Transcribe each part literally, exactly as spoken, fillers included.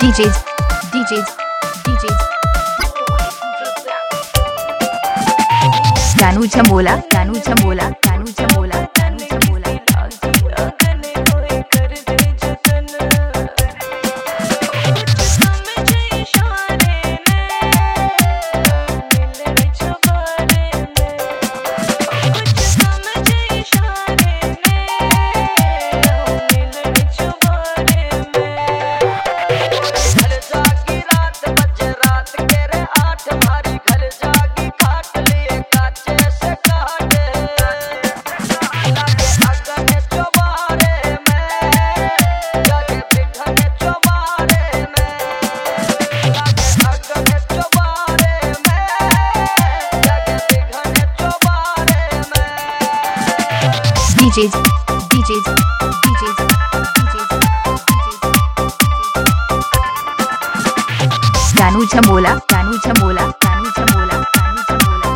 DJs, DJs, DJs. Kanu झमोला, Kanu झमोला, Kanu झमोला, Kanu झमोला. DJs, DJs, DJs, DJs, DJs. Kanu झमोला, Kanu झमोला, Kanu झमोला, Kanu झमोला,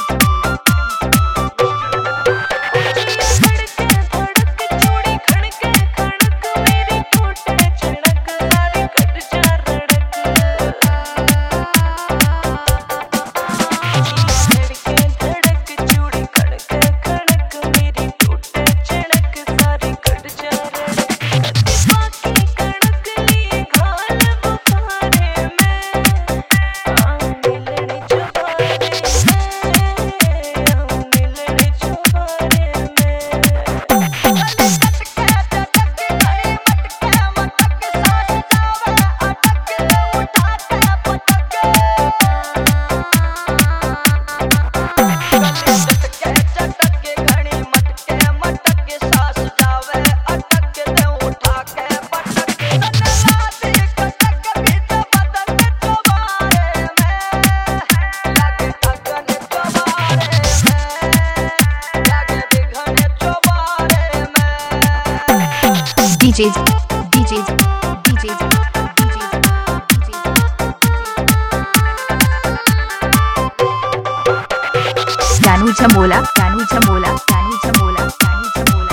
DJs, DJs, DJs, DJs, DJs. Kanu झमोला, Kanu झमोला, Kanu झमोला, Kanu झमोला.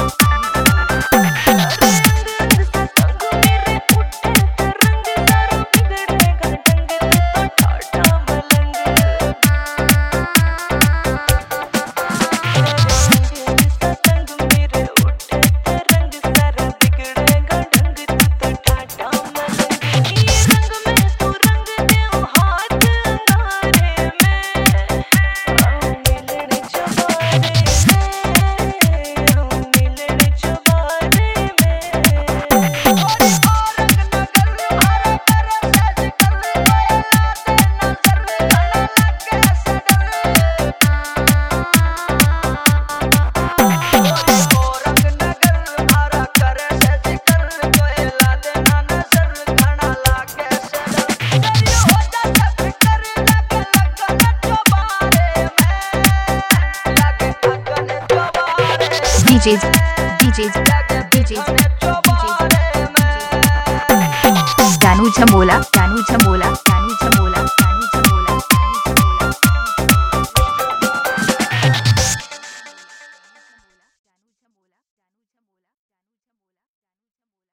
DJs, DJs, DJs, DJs. Kanu झमोला, Kanu झमोला.